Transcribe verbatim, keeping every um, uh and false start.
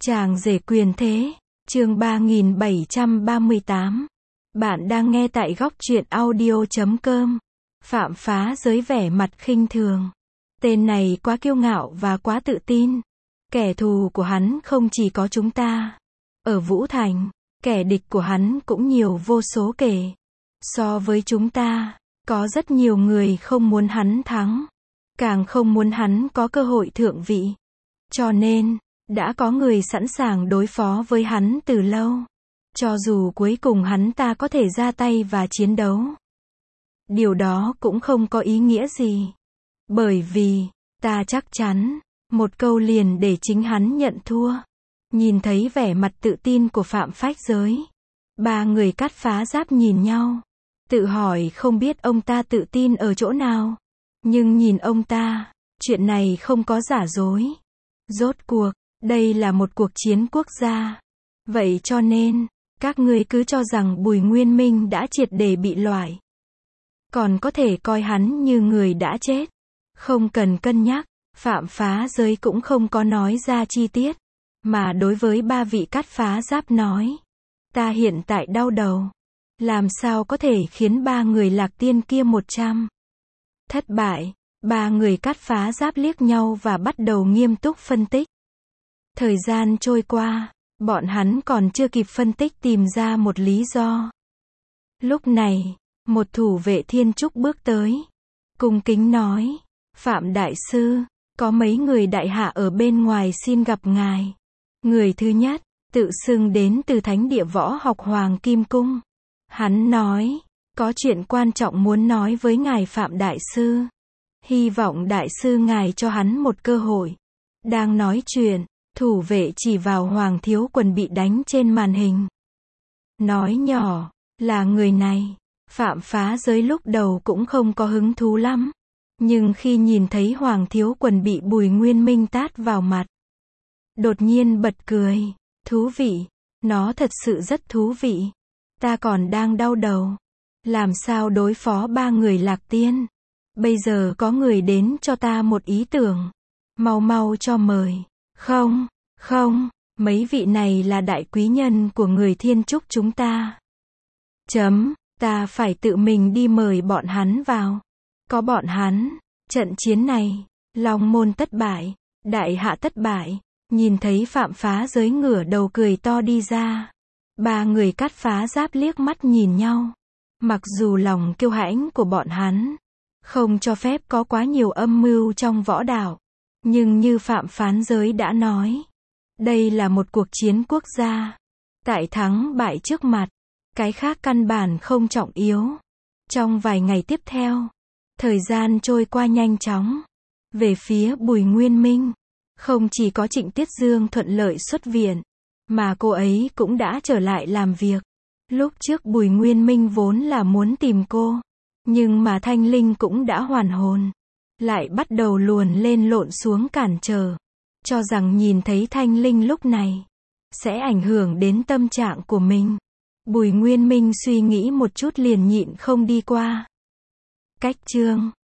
Chàng rể quyền thế, chương ba nghìn bảy trăm ba mươi tám. Bạn đang nghe tại góc truyện audio chấm com. Phạm phá giới vẻ mặt khinh thường. Tên này quá kiêu ngạo và quá tự tin. Kẻ thù của hắn không chỉ có chúng ta. Ở Vũ Thành, kẻ địch của hắn cũng nhiều vô số kể. So với chúng ta, có rất nhiều người không muốn hắn thắng. Càng không muốn hắn có cơ hội thượng vị. Cho nên, đã có người sẵn sàng đối phó với hắn từ lâu. Cho dù cuối cùng hắn ta có thể ra tay và chiến đấu. Điều đó cũng không có ý nghĩa gì. Bởi vì, ta chắc chắn, một câu liền để chính hắn nhận thua. Nhìn thấy vẻ mặt tự tin của Phạm phách giới. Ba người cắt phá giáp nhìn nhau. Tự hỏi không biết ông ta tự tin ở chỗ nào. Nhưng nhìn ông ta, chuyện này không có giả dối. Rốt cuộc, đây là một cuộc chiến quốc gia. Vậy cho nên, các ngươi cứ cho rằng Bùi Nguyên Minh đã triệt để bị loại. Còn có thể coi hắn như người đã chết. Không cần cân nhắc, Phạm phá giới cũng không có nói ra chi tiết. Mà đối với ba vị cắt phá giáp nói. Ta hiện tại đau đầu. Làm sao có thể khiến ba người lạc tiên kia một trăm. Thất bại, ba người cắt phá giáp liếc nhau và bắt đầu nghiêm túc phân tích. Thời gian trôi qua, bọn hắn còn chưa kịp phân tích tìm ra một lý do. Lúc này, một thủ vệ thiên trúc bước tới. Cung kính nói, Phạm Đại Sư, có mấy người đại hạ ở bên ngoài xin gặp ngài. Người thứ nhất, tự xưng đến từ thánh địa võ học Hoàng Kim Cung. Hắn nói, có chuyện quan trọng muốn nói với ngài Phạm Đại Sư. Hy vọng Đại Sư ngài cho hắn một cơ hội. Đang nói chuyện, thủ vệ chỉ vào Hoàng Thiếu Quần bị đánh trên màn hình. Nói nhỏ, là người này. Phạm phá giới lúc đầu cũng không có hứng thú lắm. Nhưng khi nhìn thấy Hoàng Thiếu Quần bị Bùi Nguyên Minh tát vào mặt. Đột nhiên bật cười. Thú vị. Nó thật sự rất thú vị. Ta còn đang đau đầu. Làm sao đối phó ba người lạc tiên. Bây giờ có người đến cho ta một ý tưởng. Mau mau cho mời. Không, không, mấy vị này là đại quý nhân của người thiên trúc chúng ta. Chấm, ta phải tự mình đi mời bọn hắn vào. Có bọn hắn, trận chiến này, Long Môn tất bại, đại hạ tất bại. Nhìn thấy Phạm phá giới ngửa đầu cười to đi ra. Ba người cắt phá giáp liếc mắt nhìn nhau. Mặc dù lòng kiêu hãnh của bọn hắn không cho phép có quá nhiều âm mưu trong võ đạo. Nhưng như Phạm phán giới đã nói. Đây là một cuộc chiến quốc gia. Tại thắng bại trước mặt. Cái khác căn bản không trọng yếu. Trong vài ngày tiếp theo. Thời gian trôi qua nhanh chóng. Về phía Bùi Nguyên Minh. Không chỉ có Trịnh Tiết Dương thuận lợi xuất viện. Mà cô ấy cũng đã trở lại làm việc. Lúc trước Bùi Nguyên Minh vốn là muốn tìm cô. Nhưng mà Thanh Linh cũng đã hoàn hồn. Lại bắt đầu luồn lên lộn xuống cản trở. Cho rằng nhìn thấy Thanh Linh lúc này. Sẽ ảnh hưởng đến tâm trạng của mình. Bùi Nguyên Minh suy nghĩ một chút liền nhịn không đi qua. Cách chương